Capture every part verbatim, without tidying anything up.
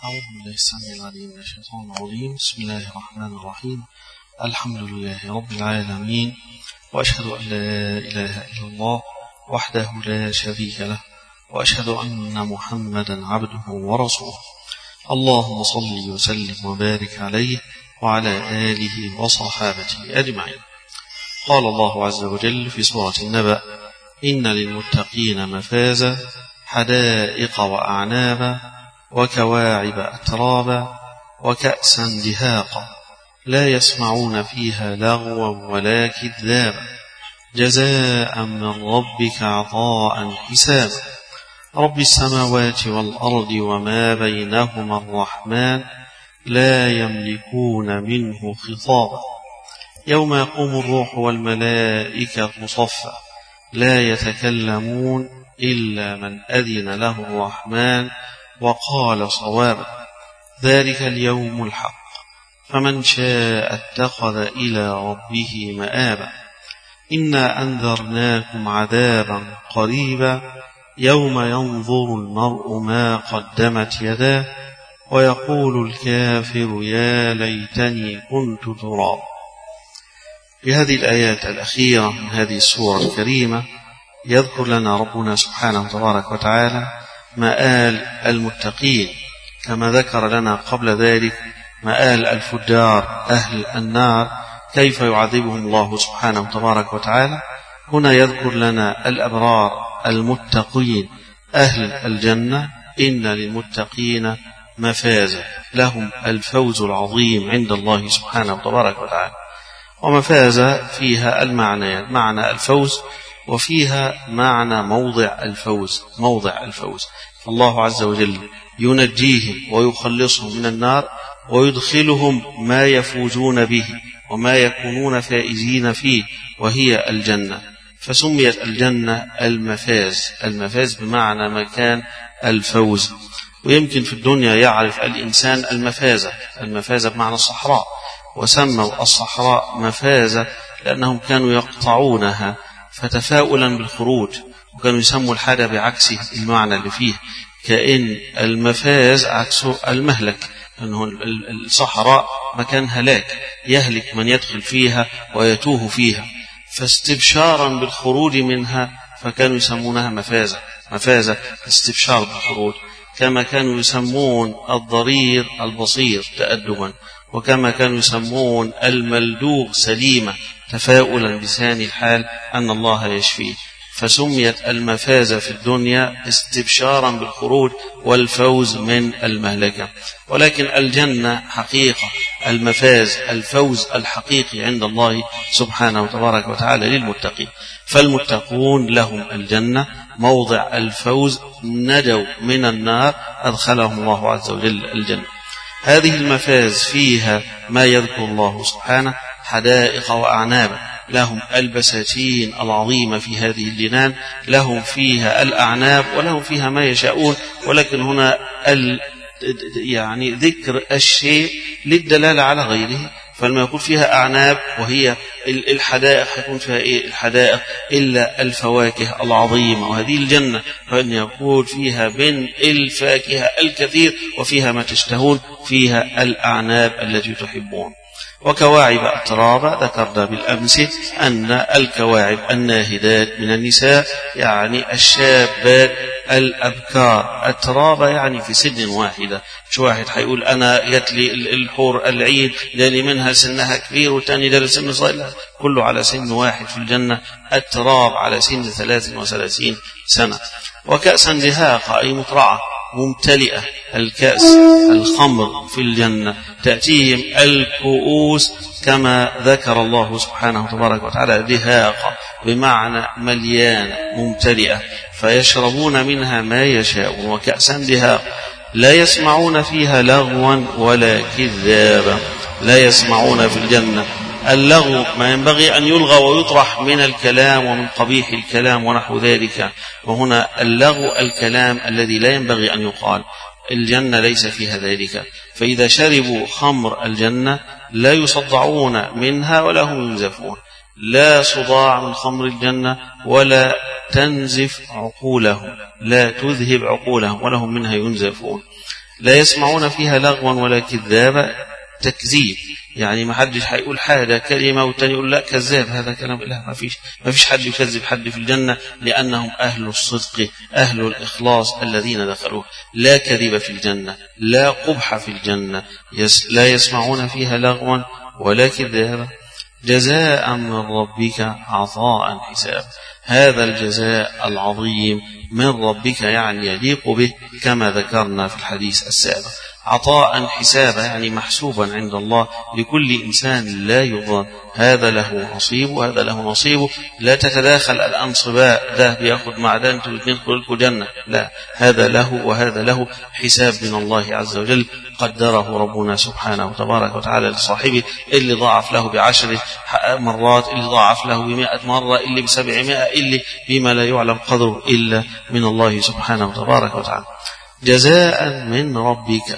أعوذ بالله السميع العليم من الشيطان الرجيم. بسم الله الرحمن الرحيم. الحمد لله رب العالمين، وأشهد أن لا إله إلا الله وحده لا شريك له، وأشهد أن محمدا عبده ورسوله. اللهم صل وسلم وبارك عليه وعلى آله وصحابته أجمعين. قال الله عز وجل في سورة النبأ: إن للمتقين مفازا حدائق وأعنابا وكواعب أترابا وكأسا دهاقا لا يسمعون فيها لغوا ولا كذابا جزاء من ربك عطاء حسابا رب السماوات والأرض وما بينهما الرحمن لا يملكون منه خطابا يوم يقوم الروح والملائكة صفا لا يتكلمون إلا من أذن له الرحمن وقال صوابا ذلك اليوم الحق فمن شاء اتخذ إلى ربه مآبا إنا أنذرناكم عذابا قريبا يوم ينظر المرء ما قدمت يداه ويقول الكافر يا ليتني كنت ترابا. في هذه الآيات الأخيرة من هذه السورة الكريمة يذكر لنا ربنا سبحانه تبارك وتعالى مآل المتقين، كما ذكر لنا قبل ذلك مآل الفجار أهل النار كيف يعذبهم الله سبحانه تبارك وتعالى. هنا يذكر لنا الأبرار المتقين أهل الجنة، إن للمتقين مفازا، لهم الفوز العظيم عند الله سبحانه تبارك وتعالى. ومفازا فيها المعنى معنى الفوز، وفيها معنى موضع الفوز موضع الفوز الله عز وجل ينجيهم ويخلصهم من النار ويدخلهم ما يفوزون به وما يكونون فائزين فيه، وهي الجنة. فسميت الجنة المفاز، المفاز بمعنى مكان الفوز. ويمكن في الدنيا يعرف الإنسان المفازة، المفازة بمعنى الصحراء، وسموا الصحراء مفازة لأنهم كانوا يقطعونها فتفاؤلا بالخروج، وكانوا يسموا الحاجة بعكس المعنى اللي فيه، كأن المفاز عكسه المهلك، أنه الصحراء مكان هلاك يهلك من يدخل فيها ويتوه فيها، فاستبشارا بالخروج منها فكانوا يسمونها مفازة مفازة استبشار بالخروج. كما كانوا يسمون الضرير البصير تأدبا، وكما كانوا يسمون الملدوغ سليمة تفاؤلا بلسان الحال أن الله يشفيه. فسميت المفازة في الدنيا استبشارا بالخروج والفوز من المهلكة. ولكن الجنة حقيقة المفاز الفوز الحقيقي عند الله سبحانه وتبارك وتعالى للمتقين. فالمتقون لهم الجنة موضع الفوز، نجوا من النار أدخلهم الله عز وجل الجنة. هذه المفاز فيها ما يذكر الله سبحانه: حدائق وأعنابا، لهم البساتين العظيمة في هذه الجنان، لهم فيها الأعناب ولهم فيها ما يشاءون. ولكن هنا ال يعني ذكر الشيء للدلالة على غيره، فلما يقول فيها أعناب وهي الحدائق يكون فيها إيه الحدائق إلا الفواكه العظيمة. وهذه الجنة فإن يقول فيها من الفاكهة الكثير وفيها ما تشتهون، فيها الأعناب التي تحبون. وكواعب أترابا، ذكرنا بالأمس أن الكواعب الناهدات من النساء يعني الشابات الأبكار، أترابا يعني في سن واحدة. مش واحد حيقول أنا جات لي الحور العين جالي منها سنها كبير والتاني جالي سن صغير، كله على سن واحد في الجنة، التراب على سن ثلاث وثلاثين سنة. وكأسا دهاقا أي مطرعة ممتلئة، الكأس الخمر في الجنة تأتيهم الكؤوس كما ذكر الله سبحانه تبارك وتعالى دهاقا بمعنى مليانة ممتلئة، فيشربون منها ما يشاءون. وكأسا دهاقا لا يسمعون فيها لغوا ولا كذابا، لا يسمعون في الجنة اللغو ما ينبغي أن يلغى ويطرح من الكلام ومن قبيح الكلام ونحو ذلك، وهنا اللغو الكلام الذي لا ينبغي أن يقال. الجنة ليس فيها ذلك، فإذا شربوا خمر الجنة لا يصدعون منها ولا هم ينزفون، لا صداع من خمر الجنة ولا تنزف عقولهم، لا تذهب عقولهم ولا هم منها ينزفون. لا يسمعون فيها لغوا ولا كذابا، تكذيب يعني ما حدش هيقول حاجة كلمة والتاني يقول لا كذاب، هذا كلام لا، ما فيش ما فيش حد يكذب حد في الجنة، لأنهم أهل الصدق أهل الإخلاص الذين دخلوه. لا كذب في الجنة، لا قبح في الجنة، يس لا يسمعون فيها لغوا ولا كذابا، جزاء من ربك عطاء حساب. هذا الجزاء العظيم من ربك يعني يليق به كما ذكرنا في الحديث السابق. عطاء حسابا يعني محسوبا عند الله لكل إنسان لا يظلم، هذا له نصيبه وهذا له نصيبه، لا تتداخل الأنصباء، ده بيأخذ معدن واثنين كلكم جنة، لا، هذا له وهذا له، حساب من الله عز وجل قدره ربنا سبحانه وتبارك وتعالى لصاحبه، اللي ضاعف له بعشر مرات، اللي ضاعف له بمئة مرة، اللي بسبعمائة، اللي بما لا يعلم قدره إلا من الله سبحانه وتبارك وتعالى. جزاء من ربك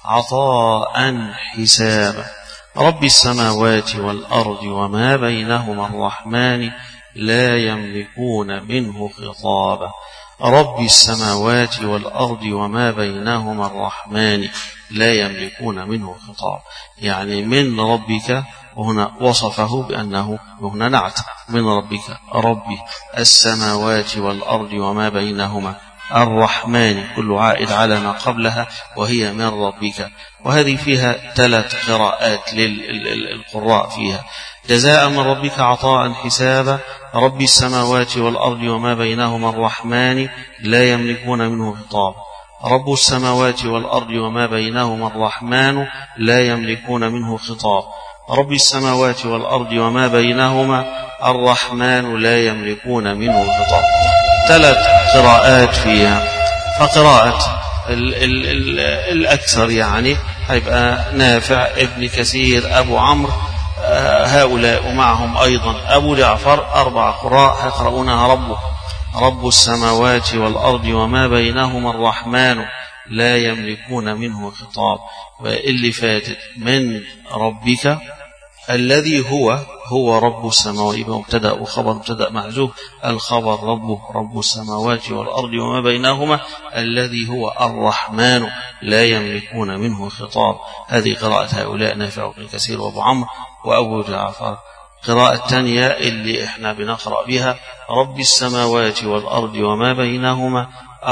عطاء حسابا. رب السماوات والأرض وما بينهما الرحمن لا يملكون منه خطابا. رب السماوات والأرض وما بينهما الرحمن لا يملكون منه خطاب، يعني من ربك، وهنا وصفه بأنه هنا نعت من ربك، ربي السماوات والأرض وما بينهما الرحمن، كل عائد على ما قبلها وهي من ربك. وهذه فيها ثلاث قراءات للقراء فيها. جزاء من ربك عطاء حسابا، رب السماوات والأرض وما بينهما الرحمن لا يملكون منه خطاب. رب السماوات والأرض وما بينهما الرحمن لا يملكون منه خطاب. رب السماوات والأرض وما بينهما الرحمن لا يملكون منه خطاب. ثلاث قراءات فيها. فقراءة ال ال ال الأكثر يعني هيبقى نافع، ابن كثير، أبو عمرو، هؤلاء، ومعهم أيضا أبو جعفر، أربع قراء يقرؤونها ربه رب السماوات والأرض وما بينهما الرحمن لا يملكون منه خطاب. واللي فاتت من ربك الذي هو هو رب السماوات، مبتدأ وخبر، مبتدأ محذوف، الخبر ربه رب السماوات والأرض وما بينهما الذي هو الرحمن لا يملكون منه خطاب. هذه قراءة هؤلاء نافع بن كثير وابو عمرو وأبو جعفر. قراءة الثانية اللي احنا بنقرأ بها رب السماوات والأرض وما بينهما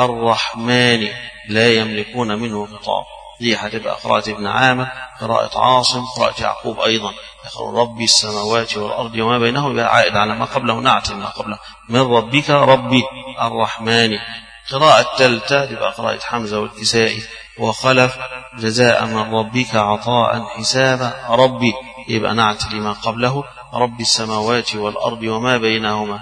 الرحمن لا يملكون منه خطاب، دي هتبقى قراءة ابن عامر، قراءة عاصم، قراءة يعقوب أيضا، رب السماوات والأرض وما بينهما يبقى عائد على ما قبله، نعت ما قبله، من ربك ربي الرحمن. قراءة الثالثة تبقى قراءة حمزة والكسائي وخلف، جزاء من ربك عطاء حسابا، ربي يبقى نعت لما قبله، رب السماوات والأرض وما بينهما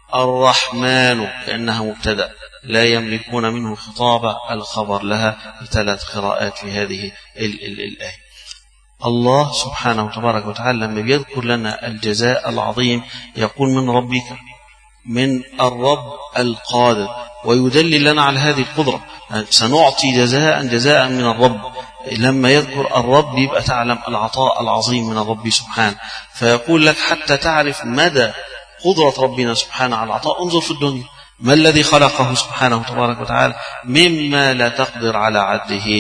الرحمن كأنها مبتدأ لا يملكون منه خطابا، الخبر لها. ثلاث قراءات في هذه الآية. الله سبحانه وتبارك وتعالى لما بيذكر لنا الجزاء العظيم يقول من ربك، من الرب القادر، ويدلل لنا على هذه القدرة، سنعطي جزاء جزاء من الرب. لما يذكر الرب يبقى تعلم العطاء العظيم من الرب سبحانه، فيقول لك حتى تعرف مدى قدرة ربنا سبحانه على العطاء انظر في الدنيا ما الذي خلقه سبحانه وتبارك وتعالى مما لا تقدر على عده.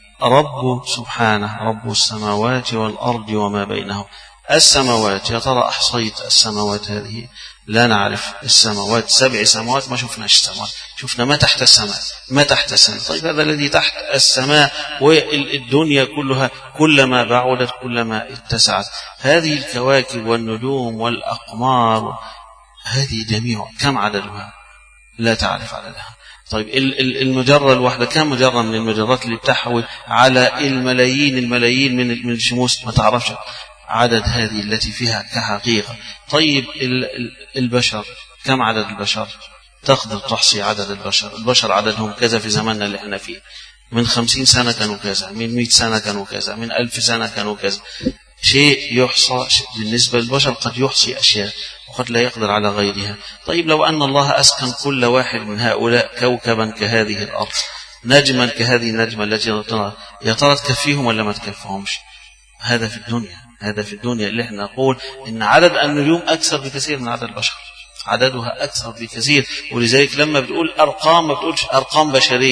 رب سبحانه رب السماوات والأرض وما بينهم. السماوات، يا ترى أحصيت السماوات هذه؟ لا نعرف السماوات، سبع سماوات ما شفناش السماوات، شفنا ما تحت السماء، ما تحت السماء. طيب هذا الذي تحت السماء والدنيا كلها كلما بعدت كلما اتسعت. هذه الكواكب والنجوم والأقمار هذه جميع كم عددها؟ لا تعرف عددها. طيب المجرة الواحدة كم مجرة من المجرات اللي بتحوي على الملايين الملايين من الشموس؟ ما تعرفش عدد هذه التي فيها كحقيقة. طيب البشر كم عدد البشر؟ تقدر تحصي عدد البشر؟ البشر عددهم كذا في زماننا اللي احنا فيه، من خمسين سنة كانوا كذا، من مئة سنة كانوا كذا، من ألف سنة كانوا كذا. شيء يحصى بالنسبة للبشر، قد يحصي أشياء وقد لا يقدر على غيرها. طيب لو أن الله أسكن كل واحد من هؤلاء كوكبا كهذه الأرض، نجما كهذه النجمة التي ترى، يا ترى تكفيهم ولا ما تكفيهمش؟ هذا في الدنيا، هذا في الدنيا اللي احنا نقول إن عدد النجوم أكثر بكثير من عدد البشر، عددها أكثر بكثير. ولذلك لما بتقول أرقام ما بتقولش أرقام بشرية،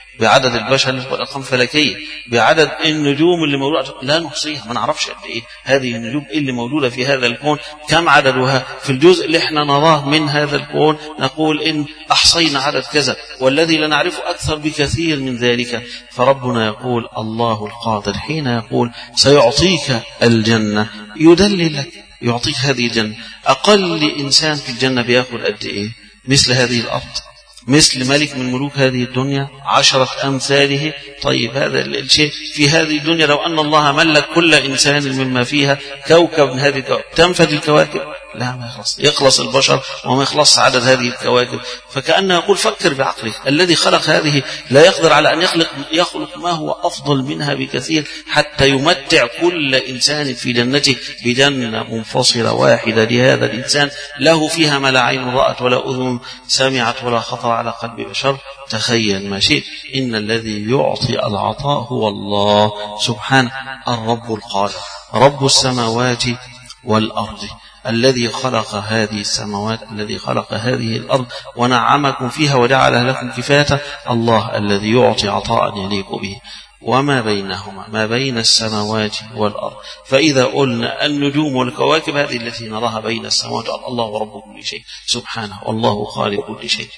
بعدد البشر والأرقام الفلكية، بعدد النجوم اللي موجودة لا نحصيها، ما نعرفش قد إيه هذه النجوم اللي موجودة في هذا الكون، كم عددها. في الجزء اللي احنا نراه من هذا الكون نقول إن أحصينا عدد كذا، والذي لا نعرفه أكثر بكثير من ذلك. فربنا يقول الله القادر حين يقول سيعطيك الجنة يدللك، يعطيك هذه الجنة. أقل إنسان في الجنة بيأخذ قد إيه؟ مثل هذه الأرض، مثل ملك من ملوك هذه الدنيا، عشرة أمثاله. طيب هذا الشيء في هذه الدنيا لو أن الله ملك كل إنسان مما فيها كوكب من هذه الكواكب تنفذ الكواكب؟ لا، ما يخلص، يخلص البشر وما يخلص عدد هذه الكواكب. فكأنه يقول فكر بعقلك، الذي خلق هذه لا يقدر على أن يخلق يخلق ما هو أفضل منها بكثير حتى يمتع كل إنسان في جنته بجنة منفصلة واحدة لهذا الإنسان له فيها ما لا عين رأت ولا أذن سمعت ولا خطر على قلب بشر. تخيل ما شئت، إن الذي يعطي العطاء هو الله سبحانه، الرب القادر، رب السماوات والأرض، الذي خلق هذه السماوات، الذي خلق هذه الأرض ونعمكم فيها وجعلها لكم كفاية. الله الذي يعطي عطاء يليق به. وما بينهما، ما بين السماوات والأرض. فإذا قلنا النجوم والكواكب هذه التي نراها بين السماوات والأرض، الله رب كل شيء سبحانه، والله خالق كل شيء.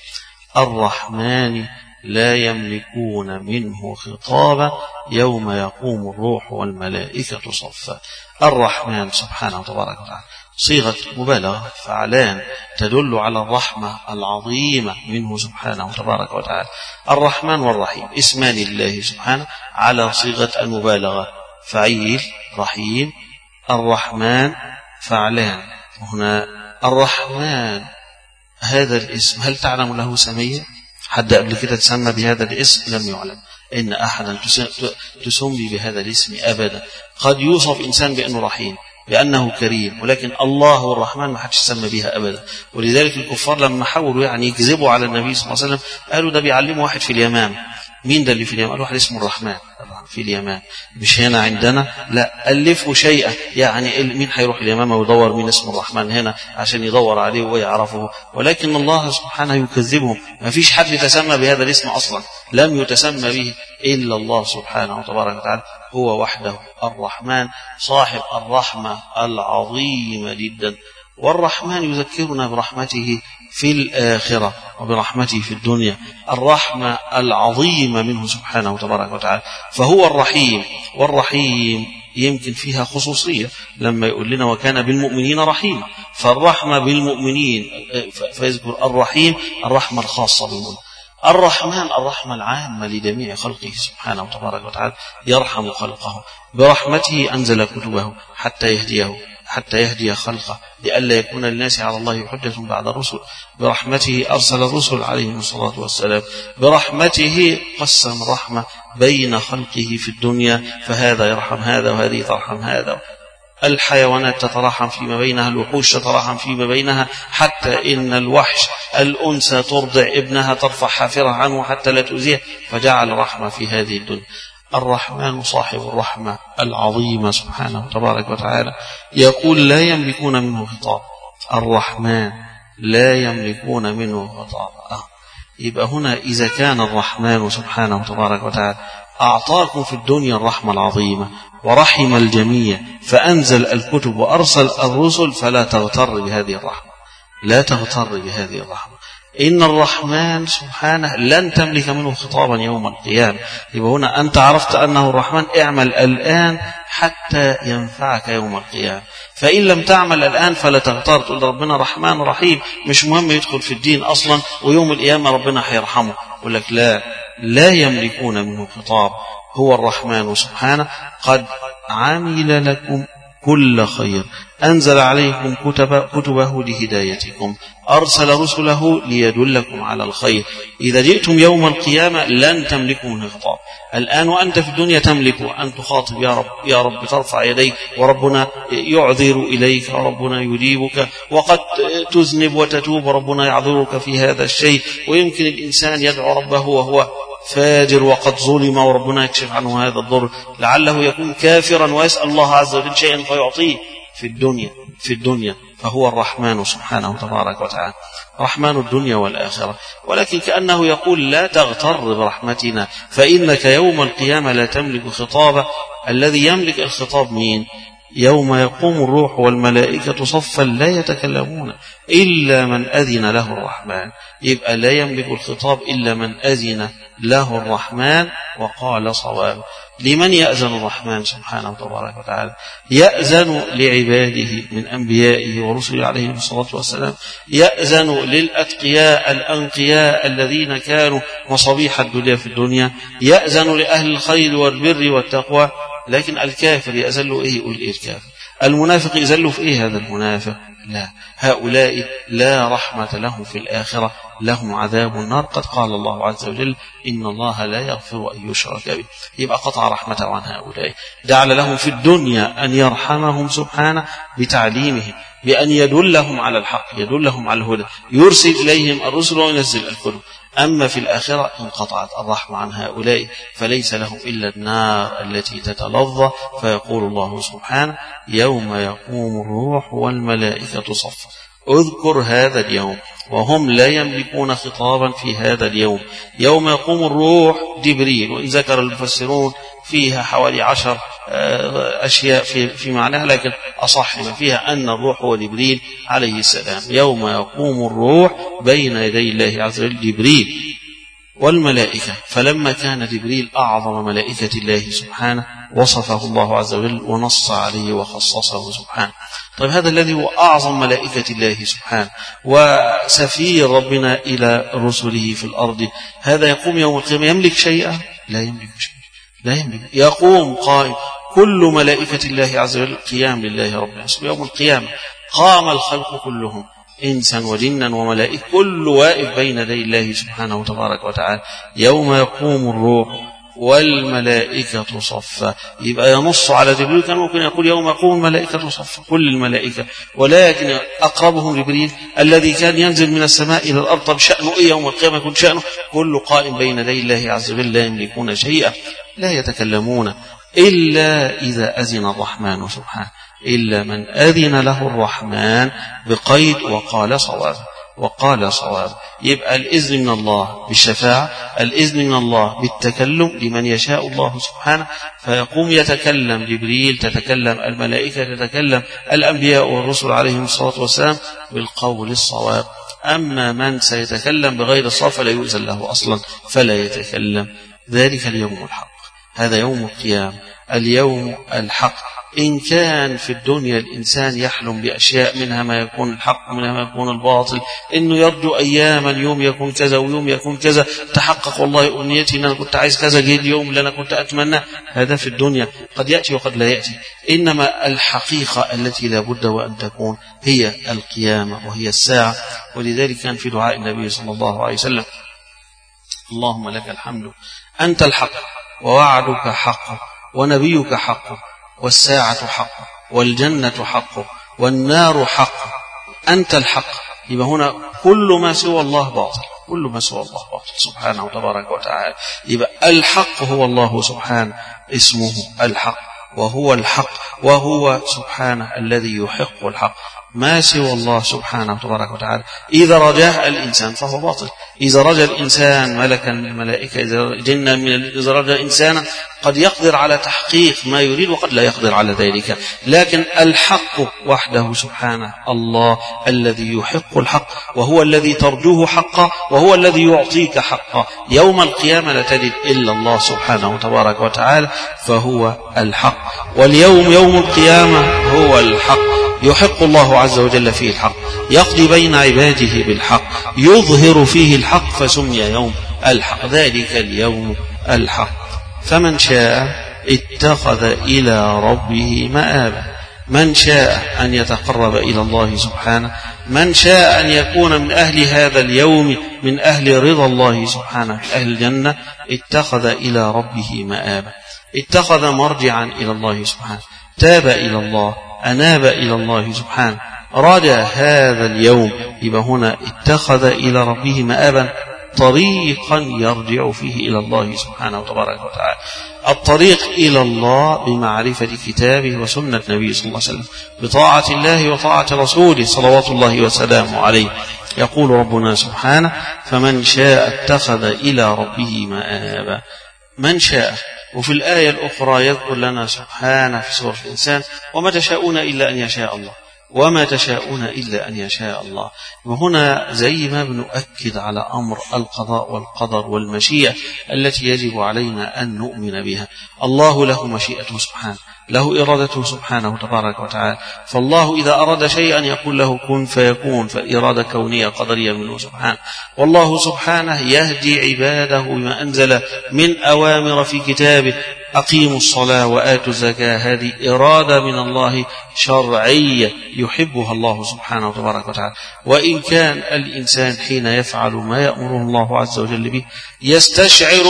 الرحمن لا يملكون منه خطابا يوم يقوم الروح والملائكة صفا. الرحمن سبحانه تبارك وتعالى صيغة مبالغة فعلان تدل على الرحمة العظيمة منه سبحانه تبارك وتعالى. الرحمن والرحيم اسمان الله سبحانه على صيغة المبالغة، فعيل رحيم. الرحمن فعلان. هنا الرحمن هذا الاسم هل تعلم له سمية؟ حد قبل كده تسمى بهذا الاسم؟ لم يعلم إن أحدا تسمي بهذا الاسم أبدا. قد يوصف إنسان بأنه رحيم، بأنه كريم، ولكن الله الرحمن ما حدش سمى بها أبدا. ولذلك الكفار لما حاولوا يعني يكذبوا على النبي صلى الله عليه وسلم قالوا ده بيعلموا واحد في اليمامة. مين ده اللي في اليمامة؟ قالوا واحد اسمه الرحمن في اليمامة، مش هنا عندنا، لا ألفوا شيئا. يعني مين هيروح اليمامة ويدور مين اسمه الرحمن هنا عشان يدور عليه ويعرفه؟ ولكن الله سبحانه يكذبهم، ما فيش حد يتسمى بهذا الاسم أصلا، لم يتسمى به إلا الله سبحانه تبارك وتعالى، هو وحده الرحمن صاحب الرحمة العظيمة جدا. والرحمن يذكرنا برحمته في الآخرة وبرحمته في الدنيا، الرحمة العظيمة منه سبحانه تبارك وتعالى. فهو الرحيم، والرحيم يمكن فيها خصوصية لما يقول لنا وكان بالمؤمنين رحيما، فالرحمة بالمؤمنين فيذكر الرحيم الرحمة الخاصة بالمؤمنين. الرحمن الرحمة العامة لجميع خلقه سبحانه وتبارك وتعالى، يرحم خلقه برحمته. أنزل كتبه حتى يهديه حتى يهدي خلقه لئلا يكون للناس على الله حجة بعد الرسل. برحمته أرسل الرسل عليهم الصلاة والسلام. برحمته قسم الرحمة بين خلقه في الدنيا، فهذا يرحم هذا وهذه ترحم هذا. الحيوانات تتراحم فيما بينها، الوحوش تتراحم فيما بينها، حتى إن الوحش الأنثى ترضع ابنها ترفع حافرها عنه حتى لا تؤذيه، فجعل رحمة في هذه الدنيا. الرحمن صاحب الرحمة العظيمة سبحانه تبارك وتعالى يقول لا يملكون منه خطاب. الرحمن لا يملكون منه خطاب. آه. يبقى هنا إذا كان الرحمن سبحانه تبارك وتعالى أعطاكم في الدنيا الرحمة العظيمة ورحم الجميع فأنزل الكتب وأرسل الرسل، فلا تغتر بهذه الرحمة، لا تغتر بهذه الرحمة. إن الرحمن سبحانه لن تملك منه خطابا يوم القيامة. يبقى هنا أنت عرفت أنه الرحمن، اعمل الآن حتى ينفعك يوم القيامة. فإن لم تعمل الآن فلا تغتر، تقول ربنا رحمن رحيم مش مهم يدخل في الدين أصلا ويوم القيامة ربنا هيرحمه. يقول لك لا، لا يملكون منه خطاب. هو الرحمن سبحانه قد عمل لكم كل خير، أنزل عليكم كتب كتبه لهدايتكم، أرسل رسله ليدلكم على الخير. إذا جئتم يوم القيامة لن تملكوا منه خطاب. الآن وأنت في الدنيا تملك أن تخاطب يا رب يا رب، ترفع يديك وربنا يعذر إليك وربنا يجيبك، وقد تذنب وتتوب وربنا يعذرك في هذا الشيء. ويمكن الإنسان يدعو ربه وهو فاجر وقد ظلم وربنا يكشف عنه هذا الضر، لعله يكون كافرا ويسأل الله عز وجل شيئا فيعطيه في الدنيا. في الدنيا فهو الرحمن سبحانه تبارك وتعالى، رحمن الدنيا والآخرة. ولكن كأنه يقول لا تغتر برحمتنا فإنك يوم القيامة لا تملك خطابا. الذي يملك الخطاب مين؟ يوم يقوم الروح والملائكة صفا لا يتكلمون إلا من أذن له الرحمن. يبقى لا يملك الخطاب إلا من أذن له الرحمن وقال صواب. لمن يأذن الرحمن سبحانه تبارك وتعالى؟ يأذن لعباده من أنبيائه ورسله عليهم الصلاة والسلام، يأذن للأتقياء الأنقياء الذين كانوا مصابيح الدنيا في الدنيا، يأذن لأهل الخير والبر والتقوى. لكن الكافر يأذن له إيه؟ يقول إيه الكافر؟ المنافق يأذن له في إيه هذا المنافق؟ لا، هؤلاء لا رحمة لهم في الآخرة، لهم عذاب النار. قد قال الله عز وجل إن الله لا يغفر أن يشرك به. يبقى قطع رحمته عن هؤلاء. جعل لهم في الدنيا أن يرحمهم سبحانه بتعليمه، بأن يدلهم على الحق، يدلهم على الهدى، يرسل إليهم الرسل وينزل الكتب. أما في الآخرة انقطعت الرحمة عن هؤلاء، فليس لهم إلا النار التي تتلظى. فيقول الله سبحانه يوم يقوم الروح والملائكة صفا. اذكر هذا اليوم وهم لا يملكون خطابا في هذا اليوم. يوم يقوم الروح جبريل، وإن ذكر المفسرون فيها حوالي عشر أشياء في, في معناها، لكن أصح ما فيها أن الروح هو جبريل عليه السلام. يوم يقوم الروح بين يدي الله عز وجل جبريل والملائكة. فلما كان جبريل أعظم ملائكة الله سبحانه وصفه الله عز وجل ونص عليه وخصصه سبحانه. طيب هذا الذي هو أعظم ملائكة الله سبحانه وسفير ربنا إلى رسله في الأرض، هذا يقوم يوم القيامة يملك شيئا؟ لا يملك شيئا، لا يملك. يقوم قائم كل ملائكة الله عز وجل قيام لله رب العالمين يوم القيامة. قام الخلق كلهم إنسا وجنا وملائكة، كل واقف بين يدي الله سبحانه تبارك وتعالى. يوم يقوم الروح والملائكة صفا. يبقى ينص على جبريل، كان ممكن يقول يوم يقوم الملائكة صفا كل الملائكة، ولكن أقربهم جبريل الذي كان ينزل من السماء إلى الأرض. طب شأنه إيه يوم القيامة؟ يكون شأنه كل قائم بين يدي الله عز وجل، لا يملكون شيئا، لا يتكلمون إلا إذا أذن الرحمن سبحانه، إلا من أذن له الرحمن بقيد وقال صواب، وقال صواب. يبقى الإذن من الله بالشفاعة، الإذن من الله بالتكلم لمن يشاء الله سبحانه، فيقوم يتكلم جبريل، تتكلم الملائكة، تتكلم الأنبياء والرسل عليهم الصلاة والسلام بالقول الصواب. أما من سيتكلم بغير الصواب فلا يؤذن له أصلا، فلا يتكلم. ذلك اليوم الحق، هذا يوم القيامة، اليوم الحق. إن كان في الدنيا الإنسان يحلم بأشياء منها ما يكون الحق ومنها ما يكون الباطل، إنه يرجو أياما يوم يكون كذا ويوم يكون كذا، تحقق والله أمنيتي إن أنا كنت عايز كذا، جه اليوم اللي أنا كنت أتمنى. هذا في الدنيا قد يأتي وقد لا يأتي. إنما الحقيقة التي لا بد وأن تكون هي القيامة وهي الساعة. ولذلك كان في دعاء النبي صلى الله عليه وسلم اللهم لك الحمد أنت الحق ووعدك حق ونبيك حق والساعة حق والجنة حق والنار حق، أنت الحق. يبقى هنا كل ما سوى الله باطل، كل ما سوى الله باطل سبحانه وتبارك وتعالى. يبقى الحق هو الله سبحانه، اسمه الحق وهو الحق، وهو سبحانه الذي يحق الحق. ما سوى الله سبحانه وتبارك وتعالى إذا رجاه الإنسان فهو باطل. إذا رجى الإنسان ملكا من الملائكة، إذا جنا من إذا رجى إنسانا قد يقدر على تحقيق ما يريد وقد لا يقدر على ذلك. لكن الحق وحده سبحانه الله الذي يحق الحق، وهو الذي ترجوه حقا، وهو الذي يعطيك حقا. يوم القيامة لا تجد إلا الله سبحانه وتبارك وتعالى، فهو الحق. واليوم يوم القيامة هو الحق، يحق الله عز وجل فيه الحق، يقضي بين عباده بالحق، يظهر فيه الحق، فسمي يوم الحق. ذلك اليوم الحق. فمن شاء اتخذ إلى ربه مآبا، من شاء أن يتقرب إلى الله سبحانه، من شاء أن يكون من أهل هذا اليوم، من أهل رضا الله سبحانه، أهل الجنة، اتخذ إلى ربه مآبا، اتخذ مرجعا إلى الله سبحانه، تاب إلى الله، أناب إلى الله سبحانه، رجى هذا اليوم. يبقى هنا اتخذ إلى ربه مآبا، من شاء أن يكون من أهل هذا اليوم، من أهل رضا الله سبحانه، أهل الجنة، اتخذ إلى ربه مآبا، اتخذ مرجعا إلى الله سبحانه، تاب إلى الله، أناب إلى الله سبحانه، رجى هذا اليوم. يبقى هنا اتخذ إلى ربه مآبا طريقا يرجع فيه إلى الله سبحانه وتبارك وتعالى. الطريق إلى الله بمعرفة كتابه وسنة نبيه صلى الله عليه وسلم، بطاعة الله وطاعة رسوله صلوات الله وسلامه عليه. يقول ربنا سبحانه: فمن شاء اتخذ إلى ربه مآبا. من شاء. وفي الآية الأخرى يذكر لنا سبحانه في سورة الإنسان: وما تشاءون إلا أن يشاء الله، وما تشاءون إلا أن يشاء الله. وهنا زي ما بنؤكد على أمر القضاء والقدر والمشيئة التي يجب علينا أن نؤمن بها. الله له مشيئته سبحانه، له إرادته سبحانه تبارك وتعالى. فالله إذا أراد شيئا يقول له كن فيكون، فالإرادة كونية قدرية منه سبحانه. والله سبحانه يهدي عباده بما أنزل من أوامر في كتابه: أقيموا الصلاة وآتوا الزكاة. هذه إرادة من الله شرعية يحبها الله سبحانه تبارك وتعالى. وإن كان الإنسان حين يفعل ما يأمره الله عز وجل به يستشعر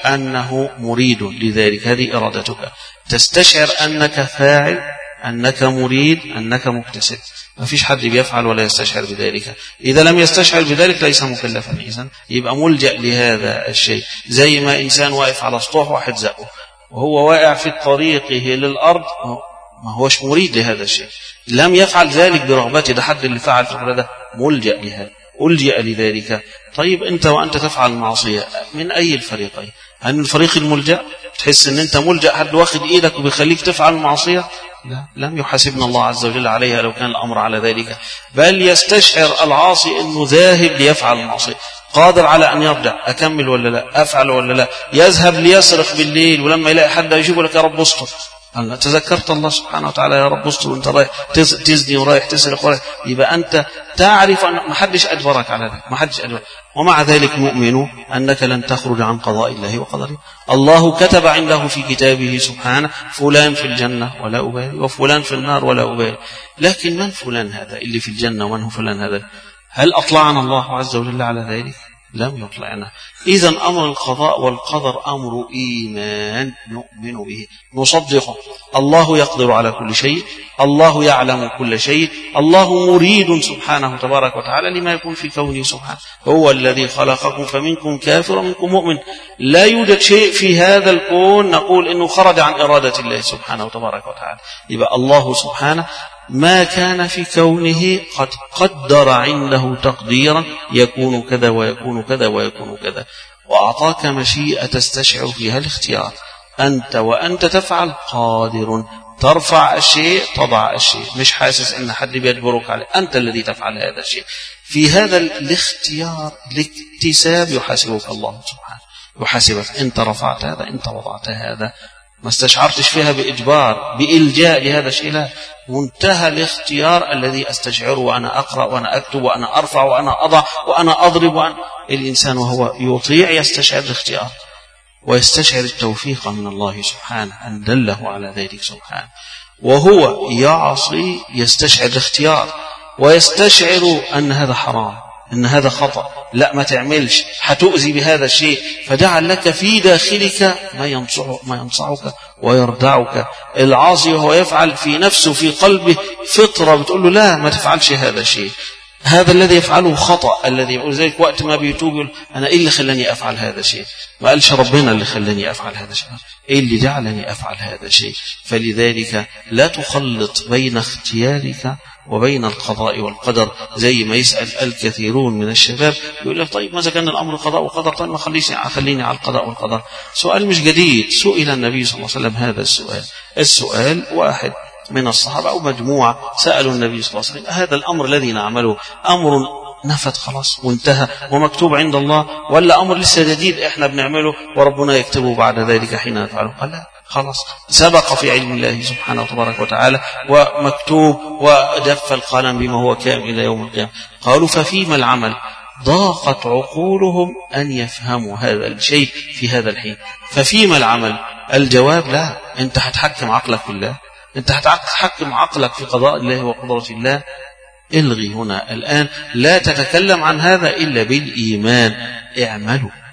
أنه مريد لذلك، هذه إرادتك، تستشعر أنك فاعل، أنك مريد، أنك مكتسب. ما فيش حد بيفعل ولا يستشعر بذلك. إذا لم يستشعر بذلك ليس مكلفا، إذن يبقى ملجأ لهذا الشيء. زي ما إنسان واقف على سطوح واحد زقه وهو واقع في طريقه للأرض، ما هوش مريد لهذا الشيء، لم يفعل ذلك برغبته. ده حد اللي فعل في هذا ملجأ لهذا، ألجأ لذلك. طيب أنت وأنت تفعل المعصية من أي الفريقين؟ هل من الفريق الملجأ تحس أن أنت ملجأ، حد واخد إيدك وبيخليك تفعل المعصية؟ لا، لم يحاسبنا الله عز وجل عليها لو كان الأمر على ذلك. بل يستشعر العاصي أنه ذاهب ليفعل المعصية، قادر على أن يرجع، أكمل ولا لا، أفعل ولا لا. يذهب ليسرق بالليل ولما يلاقي حد يجيبه لك: يا رب استر. الله تذكرت الله سبحانه وتعالى: يا رب استر، وانت رايح تزني ورايح تسرق ورايح. يبقى أنت تعرف أن ما حدش أجبرك على ذلك، ما حدش أجبرك، ومع ذلك مؤمن أنك لن تخرج عن قضاء الله وقدره. الله كتب عنده في كتابه سبحانه: فلان في الجنة ولا أبالي، وفلان في النار ولا أبالي. لكن من فلان هذا اللي في الجنة ومن هو فلان هذا؟ هل أطلعنا الله عز وجل على ذلك؟ لم يطلعنا. إذن أمر القضاء والقدر أمر إيمان نؤمن به، نصدقه. الله يقدر على كل شيء، الله يعلم كل شيء، الله مريد سبحانه تبارك وتعالى لما يكون في كونه سبحانه. هو الذي خلقكم فمنكم كافر ومنكم مؤمن. لا يوجد شيء في هذا الكون نقول إنه خرج عن إرادة الله سبحانه تبارك وتعالى. يبقى الله سبحانه ما كان في كونه قد قدر عنده تقديرا يكون كذا ويكون كذا ويكون كذا، وأعطاك مشيئة تستشعر فيها الاختيار. أنت وأنت تفعل قادر، ترفع الشيء تضع الشيء، مش حاسس أن حد بيجبرك عليه، أنت الذي تفعل هذا الشيء. في هذا الاختيار الاكتساب يحاسبك الله سبحانه، يحاسبك أنت رفعت هذا، أنت وضعت هذا، ما استشعرتش فيها بإجبار بإلجاء لهذا الشيء، لا، منتهى الاختيار الذي أستشعره وأنا أقرأ وأنا أكتب وأنا أرفع وأنا أضع وأنا أضرب وأنا. الإنسان وهو يطيع يستشعر الاختيار ويستشعر التوفيق من الله سبحانه أن دله على ذلك سبحانه. وهو يعصي يستشعر الاختيار ويستشعر أن هذا حرام، أن هذا خطأ، لا ما تعملش، هتؤذي بهذا الشيء، فجعل لك في داخلك ما ينصعك, ما ينصعك ويردعك. العاصي وهو يفعل في نفسه في قلبه فطرة بتقول له لا ما تفعلش هذا الشيء، هذا الذي يفعله خطأ، الذي يقول ذلك وقت ما بيتوب يقول أنا إيه اللي خلاني أفعل هذا الشيء؟ ما قالش ربنا اللي خلاني أفعل هذا الشيء، إيه اللي جعلني أفعل هذا الشيء؟ فلذلك لا تخلط بين اختيارك وبين القضاء والقدر. زي ما يسأل الكثيرون من الشباب يقول لك طيب ماذا كان الأمر قضاء وقدر؟ طيب ما خليني على القضاء والقدر. سؤال مش جديد، سئل النبي صلى الله عليه وسلم هذا السؤال. السؤال واحد من الصحابة أو مجموعة سألوا النبي صلى الله عليه وسلم هذا الأمر الذي نعمله أمر نفت خلاص وانتهى ومكتوب عند الله، ولا أمر لسه جديد إحنا بنعمله وربنا يكتبه بعد ذلك حين نفعله؟ قال لا خلاص سبق في علم الله سبحانه وتبارك وتعالى ومكتوب ودف القلم بما هو كامل إلى يوم القيامة. قالوا ففيما العمل؟ ضاقت عقولهم أن يفهموا هذا الشيء في هذا الحين. ففيما العمل؟ الجواب لا، أنت هتحكم عقلك في الله، أنت هتحكم عقلك في قضاء الله وقدرة الله. الغي هنا الآن، لا تتكلم عن هذا إلا بالإيمان. اعملوا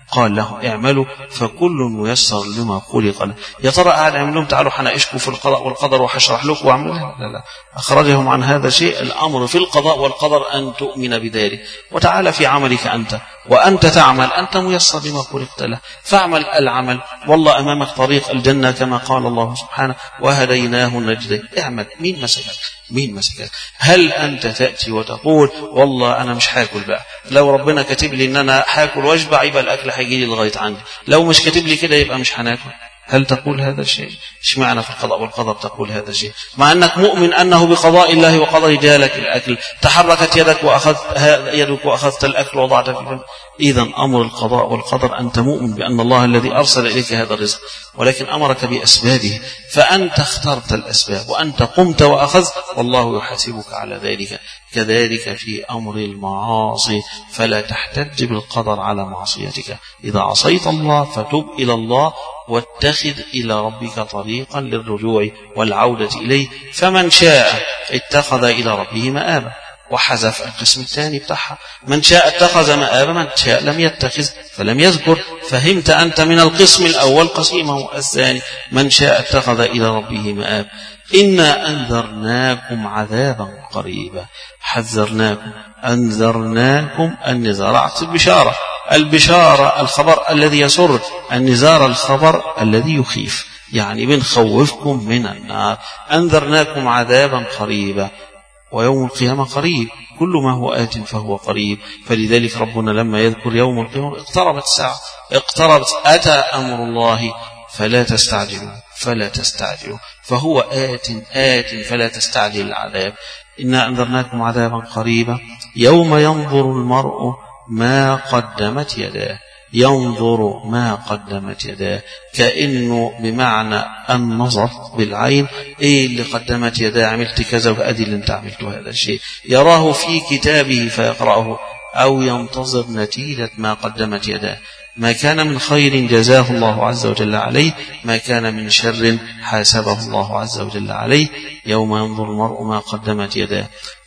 قال لهم اعملوا فكل ميسر لما خلق له. يا ترى قاعد يعمل لهم تعالوا حناقشكم في القضاء والقدر وهشرح لكم واعملوا؟ لا لا، أخرجهم عن هذا شيء. الأمر في القضاء والقدر أن تؤمن بذلك، وتعالى في عملك أنت، وأنت تعمل، أنت ميسر لما خلقت له، فاعمل العمل، والله أمامك طريق الجنة كما قال الله سبحانه وهديناه النجدين. اعمل. مين مسكك؟ مين مسكك؟ هل أنت تأتي وتقول والله أنا مش هاكل بقى، لو ربنا كاتب لي إن أنا هاكل واشبع يبقى الأكل هيجي لي لغاية عندي، لو مش كاتب لي كده يبقى مش هناكل؟ هل تقول هذا الشيء؟ اشمعنى في القضاء والقدر تقول هذا الشيء مع أنك مؤمن أنه بقضاء الله وقدر جالك الأكل، تحركت يدك وأخذت يدك وأخذت الأكل وضعت في الفم؟ إذا أمر القضاء والقدر أنت مؤمن بأن الله الذي أرسل إليك هذا الرزق، ولكن أمرك بأسبابه، فأنت اخترت الأسباب وأنت قمت وأخذت، والله يحاسبك على ذلك. كذلك في أمر المعاصي، فلا تحتج بالقدر على معصيتك. إذا عصيت الله فتب إلى الله واتخذ إلى ربك طريقا للرجوع والعودة إليه، فمن شاء اتخذ إلى ربه مآبا، وحذف القسم الثاني بتاعها، من شاء اتخذ مآبا، من شاء لم يتخذ فلم يذكر. فهمت أنت من القسم الأول قسيمه الثاني، من شاء اتخذ إلى ربه مآب. إنا أنذرناكم عذابا قريبا، حذرناكم، أنذرناكم. النذار عكس البشارة، البشارة الخبر الذي يسر، النذار الخبر الذي يخيف، يعني بنخوفكم من النار. أنذرناكم عذابا قريبا، ويوم القيامة قريب، كل ما هو آت فهو قريب. فلذلك ربنا لما يذكر يوم القيامة اقتربت الساعة، اقتربت، أتى أمر الله فلا تستعجلوا فلا تستعجلوا، فهو آت آت فلا تستعجل العذاب. إنا أنذرناكم عذابا قريبا يوم ينظر المرء ما قدمت يداه، ينظر ما قدمت يداه، كأنه بمعنى النظر بالعين، ايه اللي قدمت يداه، عملت كذا وادي اللي انت عملته هذا الشيء، يراه في كتابه فيقرأه، أو ينتظر نتيجة ما قدمت يداه، ما كان من خير جزاه الله عز وجل عليه، ما كان من شر حاسبه الله عز وجل عليه. يوم ينظر المرء ما قدمت يداه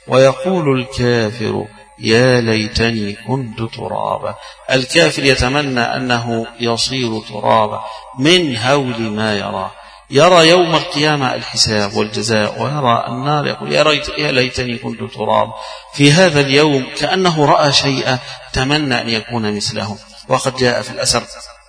ويقول الكافر يا ليتني كنت ترابا. الكافر يتمنى أنه يصير ترابا من هول ما يراه، يرى يوم القيامة الحساب والجزاء، ويرى النار، يقول يا, ريت يا ليتني كنت ترابا. في هذا اليوم كأنه رأى شيئا تمنى أن يكون مثله. وقد جاء في الأثر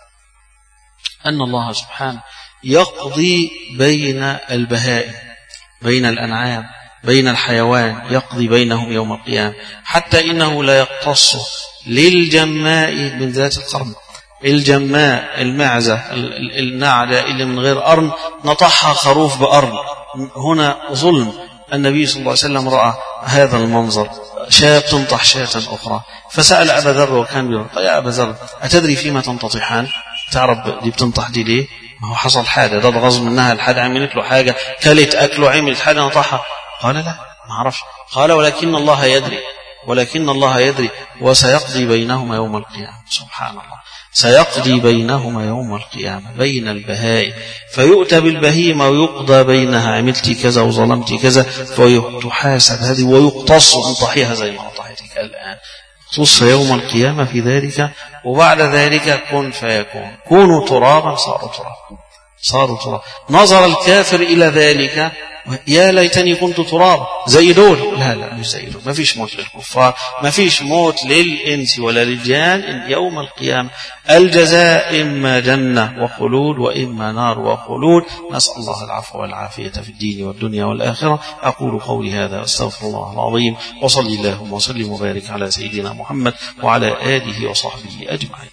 أن الله سبحانه يقضي بين البهائم، بين الأنعام، بين الحيوان، يقضي بينهم يوم القيامة، حتى إنه لا يقتص للجماء من ذات القرن. الجماء المعزة النعجة اللي من غير قرن نطحها خروف بقرن، هنا ظلم. النبي صلى الله عليه وسلم رأى هذا المنظر، شاة تنطح شاة أخرى، فسأل أبا ذر وكان بيرضى يا أبا ذر أتدري فيما تنتطحان؟ تعرف دي بتنطح دي ليه؟ ما هو حصل حاجة، ده اتغاظ منها، الحاجة عملت له حاجة، كلت أكله، عملت حاجة نطحها. قال لا ما عرفش. قال ولكن الله يدري، ولكن الله يدري وسيقضي بينهما يوم القيامة. سبحان الله، سيقضي بينهما يوم القيامة بين البهائم، فيؤتى بالبهيمة ويقضى بينها، عملت كذا وظلمت كذا، فتحاسب هذه ويقتص أن طحيها زي ما طحيتك الآن، تص يوم القيامة في ذلك. وبعد ذلك كن فيكون، كونوا ترابا صاروا ترابا، صاروا ترابا. نظر الكافر إلى ذلك يا ليتني كنت تراب زي دول. لا لا مش زي دول، ما فيش موت للكفار، ما فيش موت للإنس ولا للجان. يوم القيامة الجزاء إما جنة وخلود وإما نار وخلود. نسأل الله العفو والعافية في الدين والدنيا والآخرة. أقول قولي هذا أستغفر الله العظيم، وصلي اللهم وسلم وبارك على سيدنا محمد وعلى آله وصحبه أجمعين.